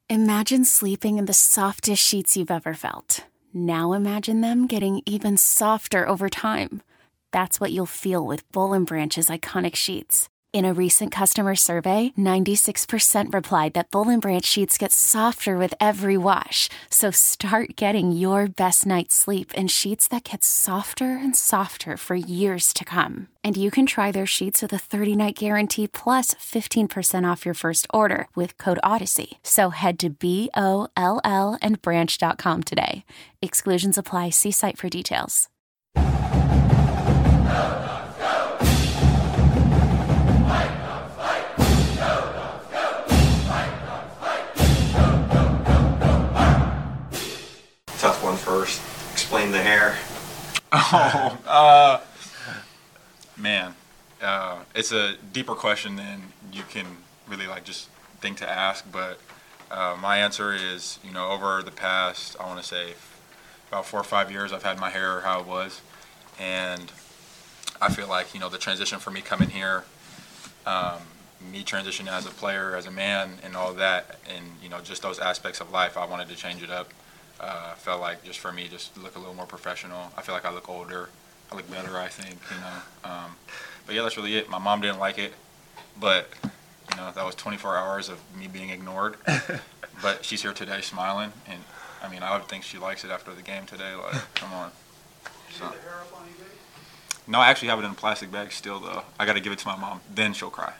Imagine sleeping in the softest sheets you've ever felt. Now imagine them getting even softer over time. That's what you'll feel with Boll & Branch's iconic sheets. In a recent customer survey, 96% replied that Boll & Branch sheets get softer with every wash. So start getting your best night's sleep in sheets that get softer and softer for years to come. And you can try their sheets with a 30-night guarantee plus 15% off your first order with code Odyssey. So head to BOLL and branch.com today. Exclusions apply. See site for details. Tough one first. Explain the hair. Man, it's a deeper question than you can really just think to ask. But my answer is, over the past, I want to say, about 4 or 5 years, I've had my hair how it was, and I feel like the transition for me coming here, me transitioning as a player, as a man, and all that, and just those aspects of life, I wanted to change it up. Felt like just for me, just look a little more professional. I feel like I look older. I look better, I think, But yeah, that's really it. My mom didn't like it, but, that was 24 hours of me being ignored. But she's here today smiling, and, I would think she likes it after the game today. Come on. So. Did you get the hair up on eBay? No, I actually have it in a plastic bag still, though. I got to give it to my mom. Then she'll cry.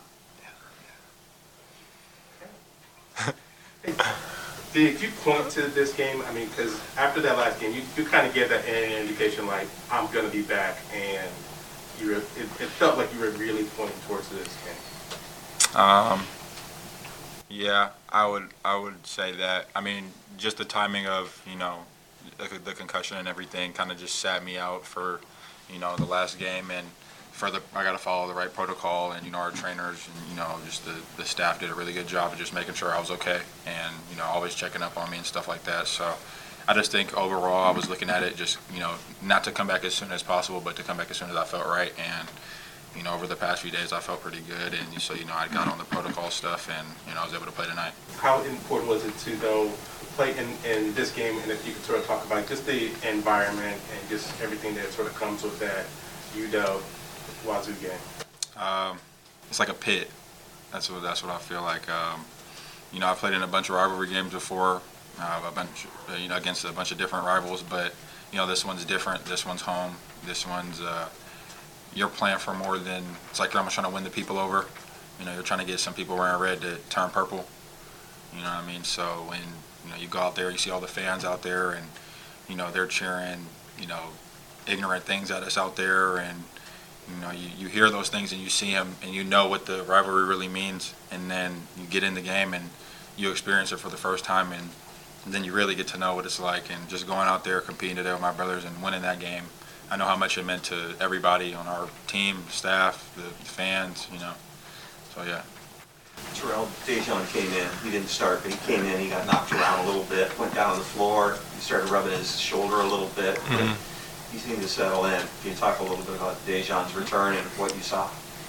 Did you point to this game? Because after that last game, you kind of gave that indication like, I'm going to be back, and it felt like you were really pointing towards this game. Yeah, I would say that. Just the timing of, the concussion and everything kind of just sat me out for, the last game, and I got to follow the right protocol, and our trainers and just the staff did a really good job of just making sure I was okay, and always checking up on me and stuff like that. So I just think overall I was looking at it just not to come back as soon as possible, but to come back as soon as I felt right. And over the past few days I felt pretty good, and so I got on the protocol stuff, and I was able to play tonight. How important was it to play in this game, and if you could sort of talk about just the environment and just everything that sort of comes with that UW Wazoo game? It's like a pit. That's what I feel like. I played in a bunch of rivalry games before, against a bunch of different rivals, but this one's different. This one's home. This one's you're playing for more than, it's like you're almost trying to win the people over. You're trying to get some people wearing red to turn purple. So when you go out there, you see all the fans out there, and they're cheering ignorant things at us out there, and you hear those things and you see them and what the rivalry really means, and then you get in the game and you experience it for the first time, and then you really get to know what it's like. And just going out there, competing today with my brothers and winning that game, I know how much it meant to everybody on our team, staff, the fans, So yeah. Terrell, Dejan came in. He didn't start, but he came in. He got knocked around a little bit, went down on the floor. He started rubbing his shoulder a little bit. Mm-hmm. He seemed to settle in. Can you talk a little bit about Dejan's return and what you saw?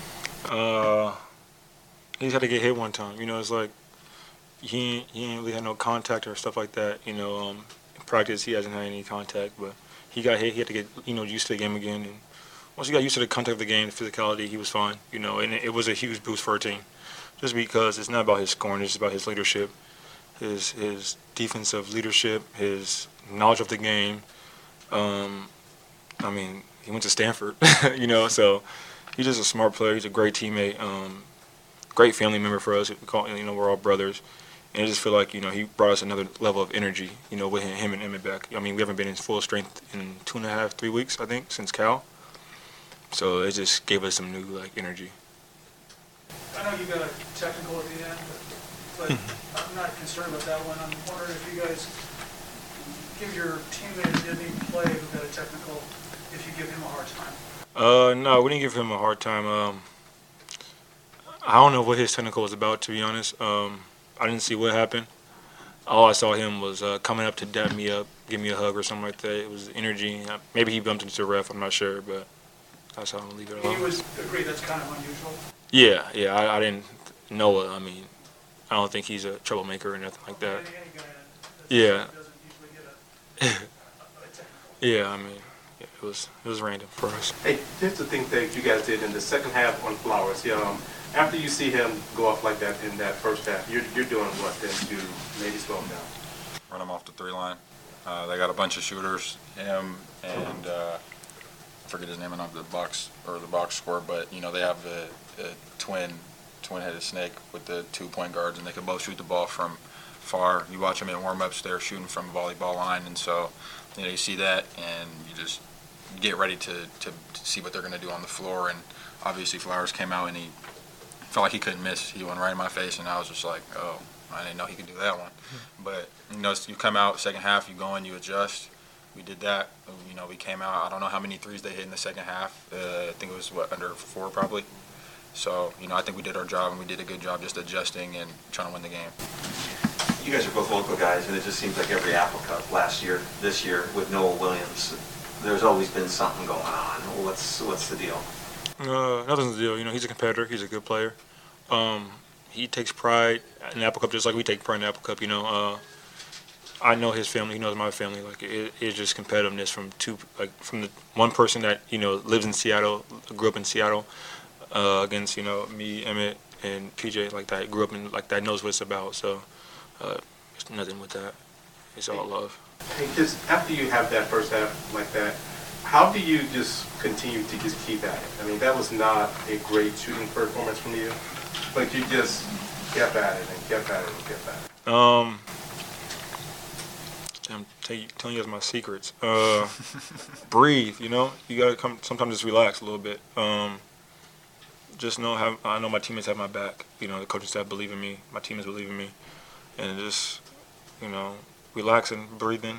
He just had to get hit one time. It's like he ain't really had no contact or stuff like that. In practice he hasn't had any contact, but he got hit. He had to get used to the game again. And once he got used to the contact of the game, the physicality, he was fine. And it was a huge boost for our team, just because it's not about his scoring. It's about his leadership, his defensive leadership, his knowledge of the game. He went to Stanford, so he's just a smart player. He's a great teammate, great family member for us. We're all brothers. And I just feel like, he brought us another level of energy, with him and Emmett back. We haven't been in full strength in 2.5, 3 weeks, I think, since Cal. So it just gave us some new, energy. I know you got a technical at the end, but I'm not concerned about that one. I'm wondering if you guys give your teammate who didn't even play who got a technical, if you give him a hard time. No, we didn't give him a hard time. I don't know what his technical was about, to be honest. I didn't see what happened. All I saw him was coming up to dap me up, give me a hug or something like that. It was energy. Maybe he bumped into the ref, I'm not sure, but that's how I'm going to leave it alone. You would agree that's kind of unusual? Yeah, I didn't know it. I I don't think he's a troublemaker or nothing like that. Any guy that Yeah. doesn't usually get a technical. Yeah, I mean, yeah, it was random for us. Hey, here's the thing that you guys did in the second half on Flowers. After you see him go off like that in that first half, you're doing what then to maybe slow him down? Run him off the 3 line. They got a bunch of shooters, him and I forget his name on the box score, but they have the twin-headed snake with the 2 point guards, and they can both shoot the ball from far. You watch them in warm-ups; they're shooting from volleyball line, and so you see that, and you just get ready to see what they're going to do on the floor. And obviously, Flowers came out and he felt like he couldn't miss. He went right in my face, and I was just like, oh, I didn't know he could do that one. But you come out second half, you go in, you adjust. We did that. We came out. I don't know how many threes they hit in the second half. I think it was under 4 probably. So I think we did our job, and we did a good job just adjusting and trying to win the game. You guys are both local guys, and it just seems like every Apple Cup this year with Noah Williams, there's always been something going on. What's the deal? Nothing's the deal. He's a competitor. He's a good player. He takes pride in the Apple Cup just like we take pride in the Apple Cup. I know his family. He knows my family. Like it's just competitiveness from the one person that lives in Seattle, grew up in Seattle, against me, Emmett, and PJ like that. Grew up in like that. Knows what it's about. So there's nothing with that. It's all love. Hey, just after you have that first half like that, how do you just continue to just keep at it? I mean, that was not a great shooting performance from you, but you just kept at it and kept at it and kept at it. I'm telling you guys my secrets. Breathe, you gotta sometimes just relax a little bit. Just I know my teammates have my back. The coaching staff believe in me, my teammates believe in me, and just relaxing, breathing,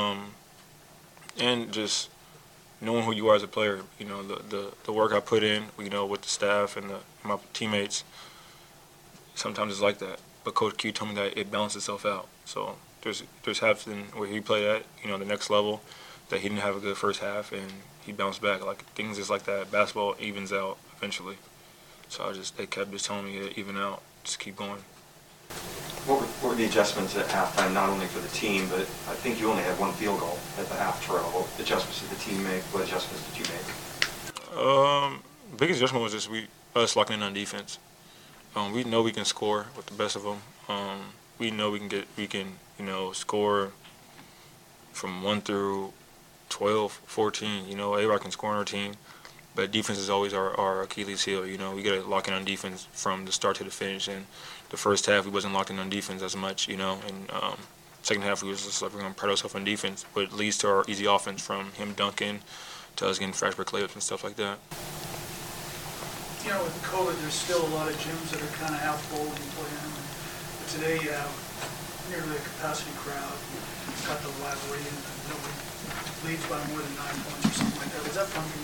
and just knowing who you are as a player. The work I put in, with the staff and my teammates. Sometimes it's like that, but Coach Q told me that it balances itself out. So there's half where he played at, the next level, that he didn't have a good first half, and he bounced back. Like things is like that. Basketball evens out eventually. So they kept just telling me to even out, just keep going. What were the adjustments at halftime, not only for the team, but I think you only had 1 field goal at the half, Terrell. What adjustments did the team make? What adjustments did you make? Biggest adjustment was just us locking in on defense. We know we can score with the best of them. We know we can score from 1 through 12, 14. A-Rod can score on our team, but defense is always our Achilles heel. We got to lock in on defense from the start to the finish. And the first half we wasn't locked in on defense as much, and second half we was just like we're gonna pride ourselves on defense, but it leads to our easy offense from him dunking to us getting fast break layups and stuff like that. With COVID, there's still a lot of gyms that are kind of half full when you play in. But today you have nearly a capacity crowd. You've got the rivalry, and nobody leads by more than 9 points or something like that. Was that fun for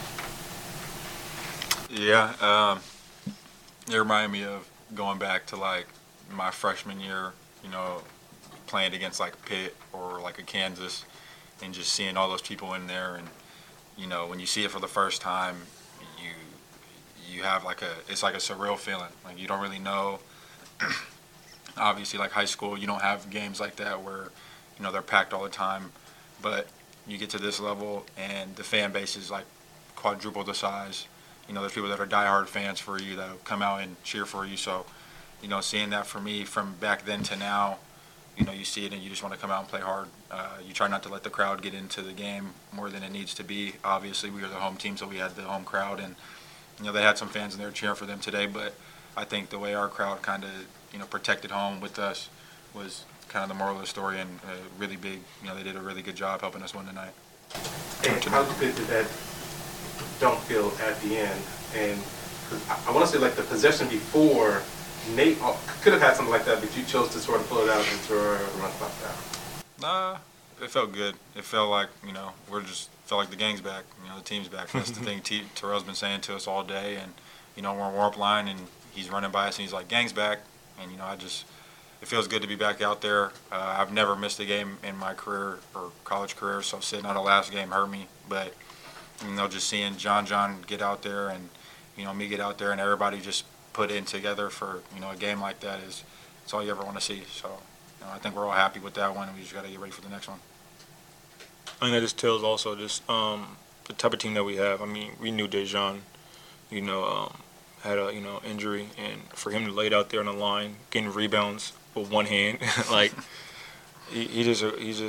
you guys? Yeah, it reminded me of going back to like my freshman year, playing against like Pitt or like a Kansas, and just seeing all those people in there, and when you see it for the first time, you have it's like a surreal feeling. Like you don't really know. Obviously, like high school, you don't have games like that where they're packed all the time, but you get to this level and the fan base is like quadruple the size. There's people that are diehard fans for you that come out and cheer for you. So, seeing that for me from back then to now, you see it and you just want to come out and play hard. You try not to let the crowd get into the game more than it needs to be. Obviously, we were the home team, so we had the home crowd, and they had some fans in there cheering for them today. But I think the way our crowd kind of protected home with us was kind of the moral of the story, and really big. They did a really good job helping us win tonight. And how good did that dunk feel at the end? And I want to say like the possession before, Nate could have had something like that, but you chose to sort of pull it out and throw a run clock down. Nah, it felt good. It felt like felt like the gang's back. The team's back. That's the thing Terrell's been saying to us all day, and we're on warm-up line and he's running by us and he's like, gang's back, and it feels good to be back out there. I've never missed a game in my career or college career, so sitting out a last game hurt me, but just seeing John get out there and me get out there and everybody just put in together for a game like that is That's all you ever want to see. So I think we're all happy with that one, and we just got to get ready for the next one. I think that just tells also just the type of team that we have. I mean, we knew Dejan, had a injury, and for him to lay it out there on the line, getting rebounds with one hand, like he's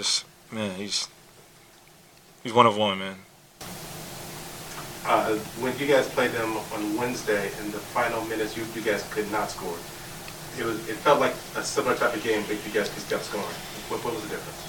one of one, man. When you guys played them on Wednesday, in the final minutes, you guys could not score. It felt like a similar type of game, but you guys just kept scoring. What was the difference?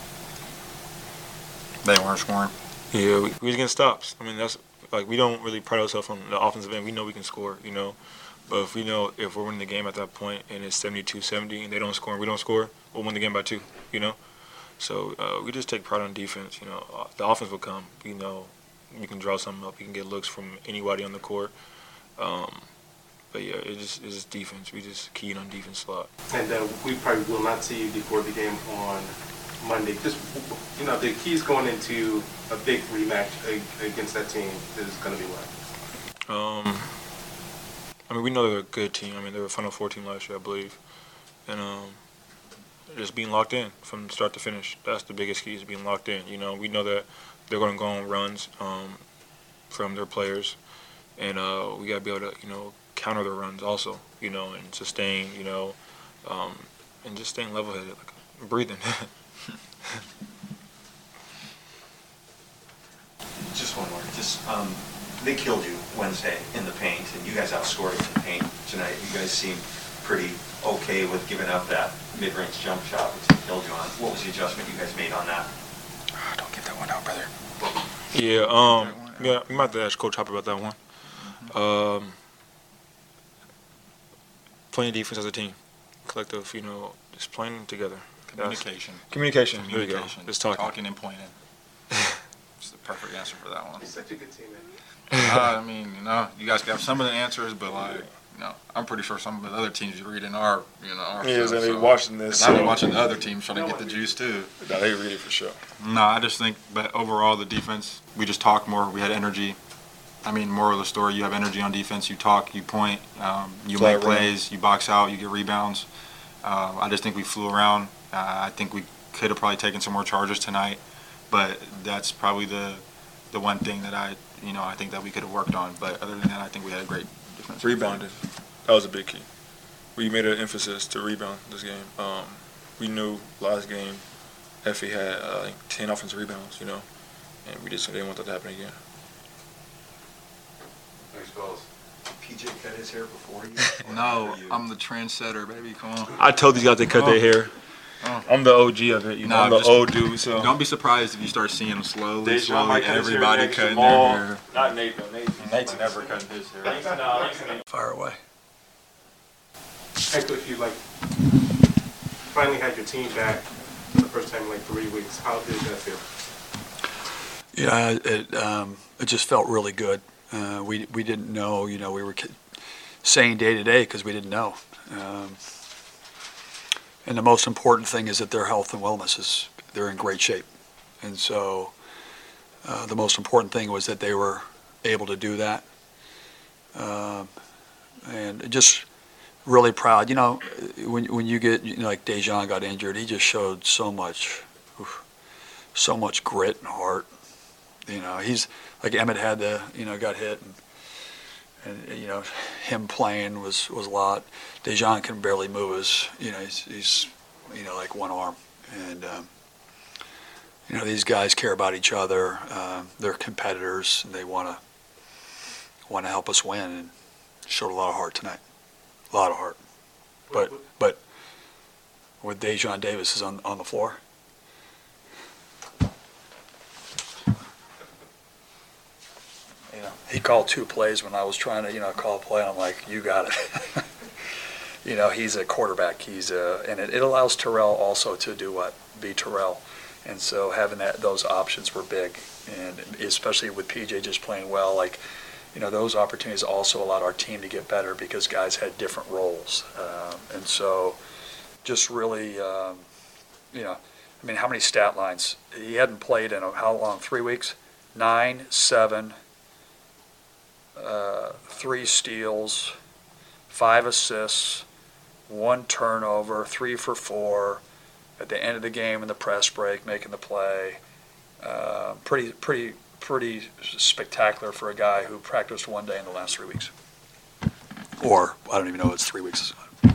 They weren't scoring. Yeah, we was getting stops. I mean, that's like we don't really pride ourselves on the offensive end. We know we can score, But if we're winning the game at that point and it's 72-70 and they don't score and we don't score, we'll win the game by 2, So we just take pride on defense. The offense will come. We can draw something up. We can get looks from anybody on the court. But yeah, it's just defense. We just keyed on defense a lot. And we probably will not see you before the game on Monday. Just the keys going into a big rematch against that team is going to be what? I mean, we know they're a good team. I mean, they were a Final Four team last year, I believe. And just being locked in from start to finish. That's the biggest key, is being locked in. We know that they're going to go on runs from their players. And we got to be able to, counter their runs also, and sustain, and just staying level-headed, like breathing. Just one more. They killed you Wednesday in the paint, and you guys outscored them in the paint tonight. You guys seem pretty okay with giving up that mid-range jump shot, which they killed you on. What was the adjustment you guys made on that? Don't get that one out, brother. Yeah, we might have to ask Coach Hopper about that one. Playing defense as a team, collective, just playing together. Communication. Communication. There you go. Just talking. Talking and pointing. It's the perfect answer for that one. You're such a good teammate. I mean, you guys can have some of the answers, but I'm pretty sure some of the other teams you read in our stuff, they watching this. I've been watching the other teams trying to get the juice too. No, they read it for sure. No, I just think, but overall the defense, we just talked more. We had energy. I mean, moral of the story, you have energy on defense. You talk, you point, you make plays, you box out, you get rebounds. I just think we flew around. I think we could have probably taken some more charges tonight, but that's probably the one thing that I think that we could have worked on. But other than that, I think we had a great defense. Rebounded. That was a big key. We made an emphasis to rebound this game. We knew last game Effie had 10 offensive rebounds, and we just didn't want that to happen again. Thanks, fellas. PJ cut his hair before you? No, I'm the trendsetter, baby. Come on. I told these guys they cut their hair. I'm the OG of it, I'm the old dude. So don't be surprised if you start seeing them slowly, everybody cutting their hair. Not Nate though. Nate's never cutting his hair. Fire away. Hey, Coach, you finally had your team back for the first time in 3 weeks. How did that feel? Yeah, it just felt really good. We didn't know, we were saying day to day because we didn't know. And the most important thing is that their health and wellness they're in great shape. And so the most important thing was that they were able to do that. And just really proud. When you get, like Dejan got injured, he just showed so much grit and heart. He's like Emmett had to, got hit, and him playing was a lot. Dejan can barely move he's like one arm, and these guys care about each other. They're competitors, and they want to help us win, and showed a lot of heart tonight, a lot of heart. But with Dejan Davis is on the floor. He called 2 plays when I was trying to, call a play. I'm like, you got it. He's a quarterback. And it allows Terrell also to do what? Be Terrell. And so having those options were big. And especially with PJ just playing well, those opportunities also allowed our team to get better because guys had different roles. And so just really, how many stat lines? He hadn't played in how long? 3 weeks? 9, 7, 3 steals, 5 assists, one turnover, 3 for 4 at the end of the game in the press break, making the play. Pretty spectacular for a guy who practiced one day in the last 3 weeks. Or, I don't even know, it's 3 weeks.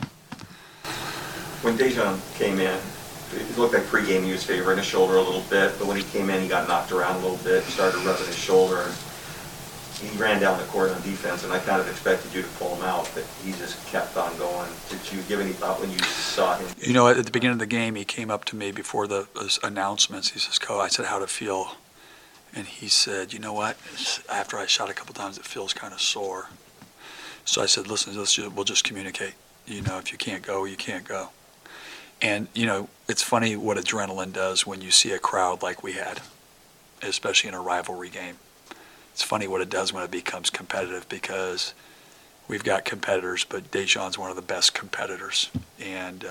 When Dejan came in, it looked like pregame he was favoring his shoulder a little bit, but when he came in, he got knocked around a little bit, started rubbing his shoulder, and he ran down the court on defense, and I kind of expected you to pull him out, but he just kept on going. Did you give any thought when you saw him? You know, at the beginning of the game, he came up to me before the announcements. He says, "Coach," I said, "How'd it feel?" And he said, "You know what? After I shot a couple times, it feels kind of sore." So I said, "Listen, we'll just communicate. You know, if you can't go, you can't go." And, you know, it's funny what adrenaline does when you see a crowd like we had, especially in a rivalry game. It's funny what it does when it becomes competitive, because we've got competitors, but Dejan's one of the best competitors. And,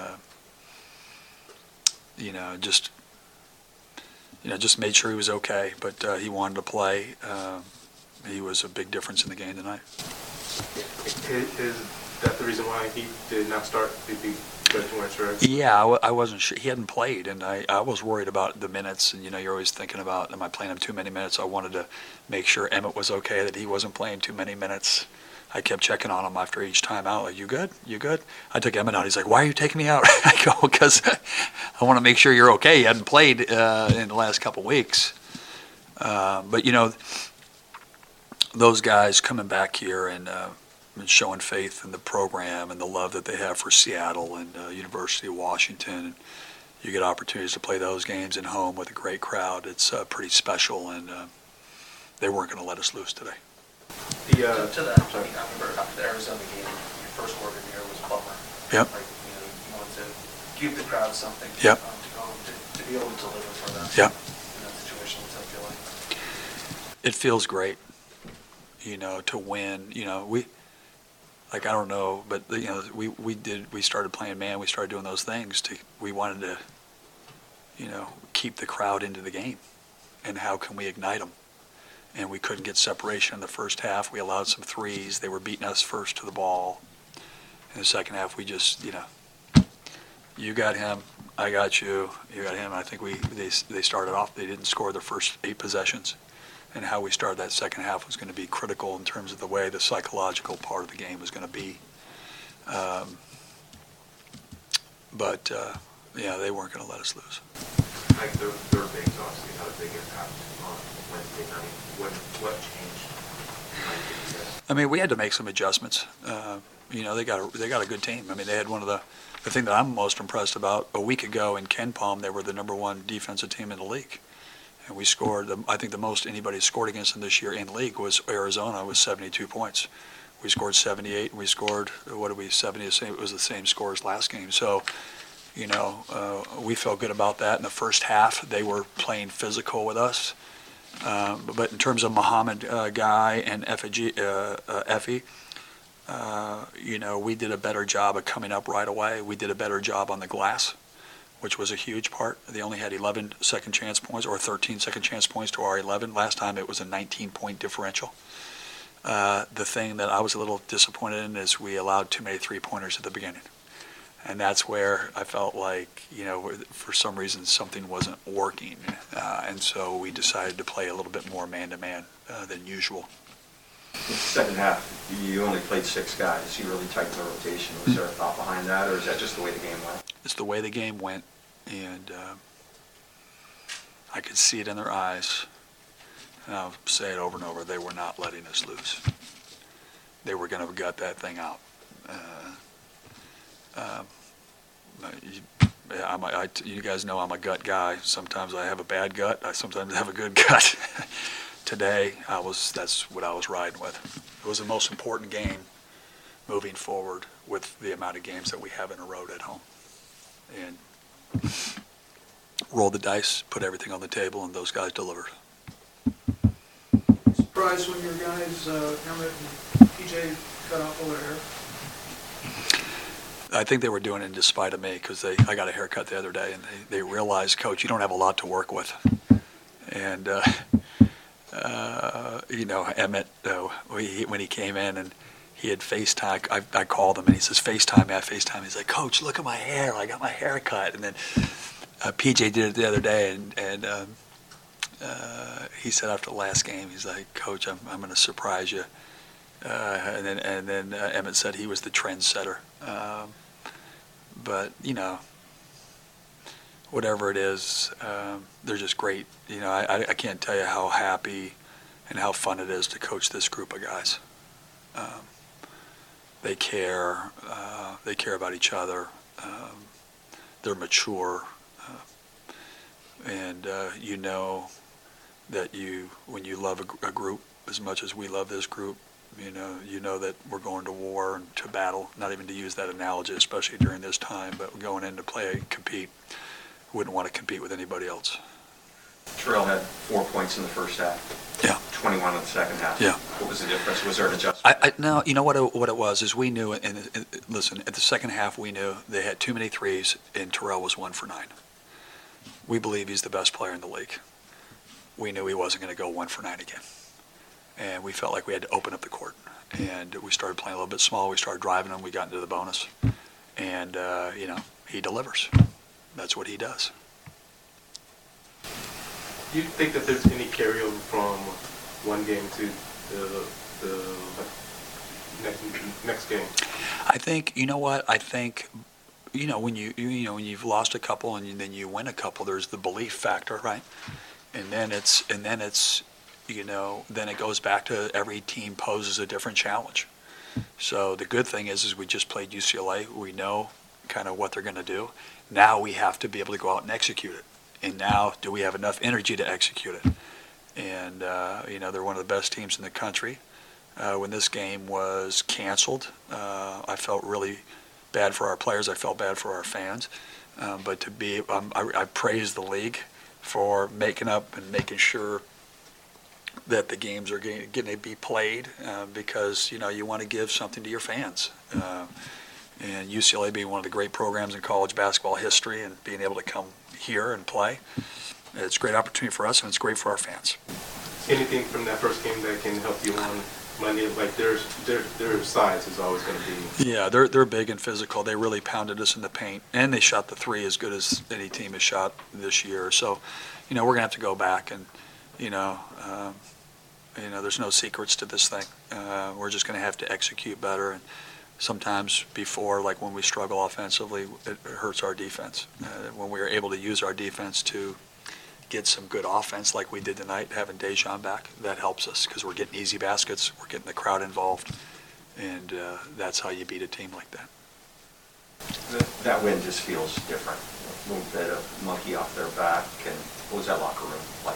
just made sure he was okay, but he wanted to play. He was a big difference in the game tonight. Is that the reason why he did not start? Because you weren't sure? Yeah, I wasn't sure. He hadn't played, and I was worried about the minutes. And, you know, you're always thinking about, am I playing him too many minutes? I wanted to make sure Emmett was okay, that he wasn't playing too many minutes. I kept checking on him after each time out, like, "You good? You good?" I took Emmett out. He's like, "Why are you taking me out?" I go, "Because I want to make sure you're okay." He hadn't played in the last couple weeks. But, you know, those guys coming back here and showing faith in the program and the love that they have for Seattle and University of Washington, and you get opportunities to play those games at home with a great crowd. It's pretty special, and they weren't going to let us loose today. To that, I remember after the Arizona game, your first word in here was bummer. Yep. Like, you wanted to give the crowd something. Yep. To be able to deliver for them. Yep. In that situation, what's that feel like? It feels great, to win. I don't know, but we started playing man. We started doing those things. We wanted to, keep the crowd into the game, and how can we ignite them? And we couldn't get separation in the first half. We allowed some threes. They were beating us first to the ball. In the second half, we just, you got him, I got you, you got him. And I think they started off. They didn't score their first 8 possessions. And how we started that second half was going to be critical in terms of the way the psychological part of the game was going to be. But they weren't going to let us lose. Like their bigs obviously had a big impact on Wednesday night. What changed? I mean, we had to make some adjustments. They got a good team. I mean, they had one of the thing that I'm most impressed about. A week ago in Ken Palm, they were the #1 defensive team in the league. And we scored, I think the most anybody scored against them this year in the league was Arizona, with 72 points. We scored 78, and we scored, 70, it was the same score as last game. So, we felt good about that. In the first half, they were playing physical with us. But in terms of Muhammad Guy and Effie, we did a better job of coming up right away. We did a better job on the glass, which was a huge part. They only had 11 second chance points, or 13 second chance points to our 11. Last time it was a 19-point differential. The thing that I was a little disappointed in is we allowed too many three-pointers at the beginning. And that's where I felt like, for some reason something wasn't working. And so we decided to play a little bit more man-to-man than usual. In the second half, you only played 6 guys. You really tightened the rotation. Was there a thought behind that, or is that just the way the game went? It's the way the game went, and I could see it in their eyes. And I'll say it over and over, they were not letting us lose. They were going to gut that thing out. You guys know I'm a gut guy. Sometimes I have a bad gut. I sometimes have a good gut. Today, that's what I was riding with. It was the most important game moving forward with the amount of games that we have in a row at home. And roll the dice, put everything on the table, and those guys delivered. Surprised when your guys, Emmett and PJ, cut off over there? I think they were doing it in despite of me, because I got a haircut the other day, and they realized, Coach, you don't have a lot to work with. And, Emmett, when he came in, and he had FaceTime. I called him, and he says, FaceTime me. I FaceTime. He's like, Coach, look at my hair. I got my hair cut. And then PJ did it the other day, and he said after the last game, he's like, Coach, I'm going to surprise you. And then Emmett said he was the trendsetter. But, you know, whatever it is, they're just great. You know, I can't tell you how happy and how fun it is to coach this group of guys. They care about each other. They're mature, and you know that when you love a group as much as we love this group, you know that we're going to war and to battle. Not even to use that analogy, especially during this time, but we're going in to play and compete. Wouldn't want to compete with anybody else. Terrell had 4 points in the first half. Yeah. 21 in the second half. Yeah. What was the difference? Was there an adjustment? No, you know what it was is we knew, and listen, at the second half we knew they had too many threes, and Terrell was 1 for 9. We believe he's the best player in the league. We knew he wasn't going to go 1 for 9 again, and we felt like we had to open up the court. And we started playing a little bit small. We started driving him. We got into the bonus, and you know, he delivers. That's what he does. Do you think that there's any carryover from one game to the next game? I think, you know what? I think, you know, when you've lost a couple and then you win a couple, there's the belief factor, right? And then it's you know, then it goes back to every team poses a different challenge. So the good thing is we just played UCLA. We know kind of what they're going to do. Now we have to be able to go out and execute it. And now, do we have enough energy to execute it? And, you know, they're one of the best teams in the country. When this game was canceled, I felt really bad for our players. I felt bad for our fans. But to be, I praise the league for making up and making sure that the games are going to be played because, you know, you want to give something to your fans. And UCLA being one of the great programs in college basketball history and being able to come here and play, it's a great opportunity for us and it's great for our fans. Anything from that first game that can help you on Monday? Like their size is always going to be. Yeah, they're big and physical. They really pounded us in the paint, and they shot the three as good as any team has shot this year. So, you know, we're gonna have to go back and, you know, there's no secrets to this thing. We're just gonna have to execute better. And sometimes before, like when we struggle offensively, it hurts our defense. When we are able to use our defense to get some good offense like we did tonight, having Dejan back, that helps us because we're getting easy baskets, we're getting the crowd involved, and that's how you beat a team like that. That win just feels different. A little bit of monkey off their back. And what was that locker room like?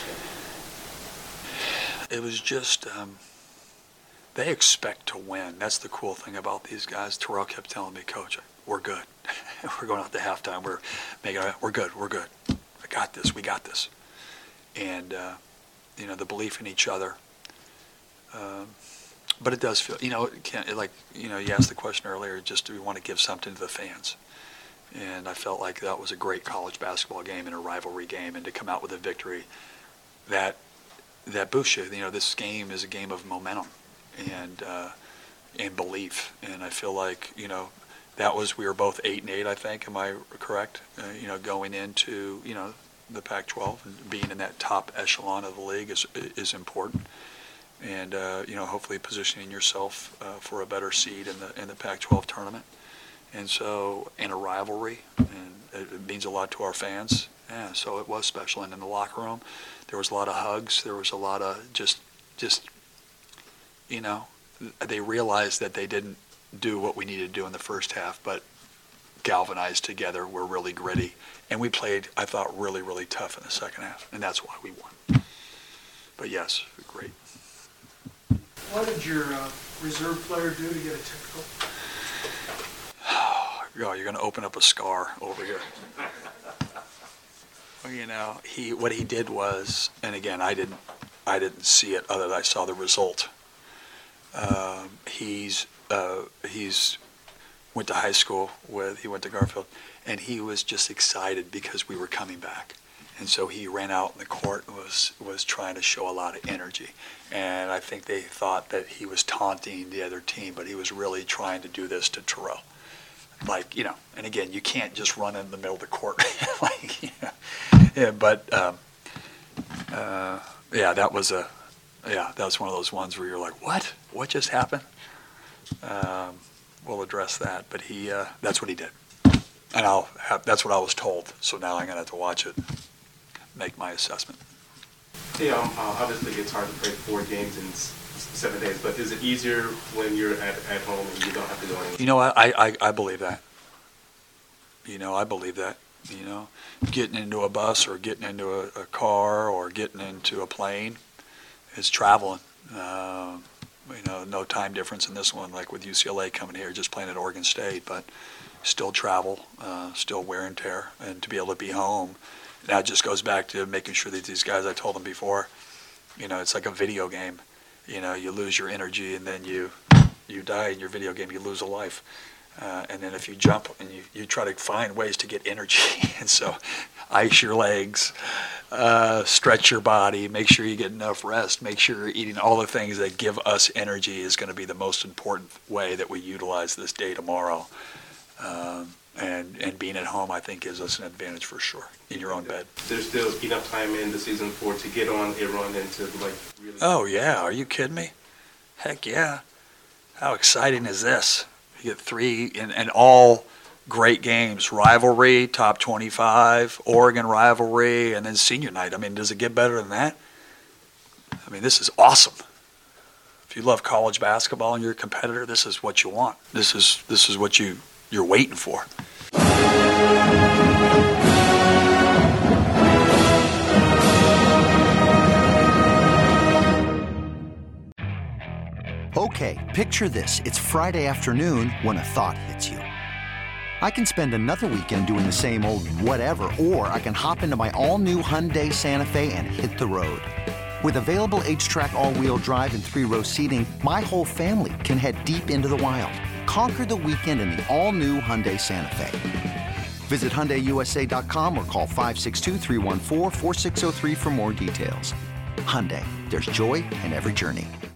It was just, they expect to win. That's the cool thing about these guys. Terrell kept telling me, Coach, we're good. We're going out to halftime. We're good. I got this. We got this. And, you know, the belief in each other. But it does feel, you know, you asked the question earlier, just do we want to give something to the fans? And I felt like that was a great college basketball game and a rivalry game, and to come out with a victory that boosts you. You know, this game is a game of momentum and belief. And I feel like, you know, we were both 8-8, I think. Am I correct? You know, going into, you know, the Pac-12 and being in that top echelon of the league is important. And you know, hopefully positioning yourself for a better seed in the Pac-12 tournament. And so, in a rivalry, and it means a lot to our fans. Yeah, so it was special. And in the locker room, there was a lot of hugs. There was a lot of just, you know, they realized that they didn't do what we needed to do in the first half, but galvanized together. We're really gritty. And we played, I thought, really, really tough in the second half. And that's why we won. But yes, great. What did your reserve player do to get a technical? Oh, you're going to open up a scar over here. Well, you know, what he did was, and again, I didn't see it other than I saw the result. He's went to high school he went to Garfield, and he was just excited because we were coming back. And so he ran out in the court and was trying to show a lot of energy. And I think they thought that he was taunting the other team, but he was really trying to do this to Terrell. Like, you know, and again, you can't just run in the middle of the court. Like, you know. Yeah, but, yeah, that was one of those ones where you're like, what? What just happened? We'll address that, but that's what he did. And that's what I was told. So now I'm going to have to watch it, make my assessment. Yeah, obviously it's hard to play 4 games in 7 days, but is it easier when you're at home and you don't have to go anywhere? You know, I believe that. You know, I believe that. You know, getting into a bus or getting into a car or getting into a plane is traveling. You know, no time difference in this one, like with UCLA coming here, just playing at Oregon State, but still travel, still wear and tear, and to be able to be home. That just goes back to making sure that these guys, I told them before, you know, it's like a video game. You know, you lose your energy and then you die in your video game, you lose a life. And then if you jump and you try to find ways to get energy, and so ice your legs, stretch your body, make sure you get enough rest, make sure you're eating all the things that give us energy is going to be the most important way that we utilize this day tomorrow. And being at home, I think, gives us an advantage for sure, in your own bed. There's still enough time in the season to get on a run and to, like, really... Oh, yeah. Are you kidding me? Heck, yeah. How exciting is this? You get 3 and all great games. Rivalry, top 25, Oregon rivalry, and then senior night. I mean, does it get better than that? I mean, this is awesome. If you love college basketball and you're a competitor, this is what you want. This is what you're waiting for. Okay, picture this. It's Friday afternoon when a thought hits you. I can spend another weekend doing the same old whatever, or I can hop into my all-new Hyundai Santa Fe and hit the road. With available H-Track all-wheel drive and 3-row seating, my whole family can head deep into the wild. Conquer the weekend in the all-new Hyundai Santa Fe. Visit HyundaiUSA.com or call 562-314-4603 for more details. Hyundai, there's joy in every journey.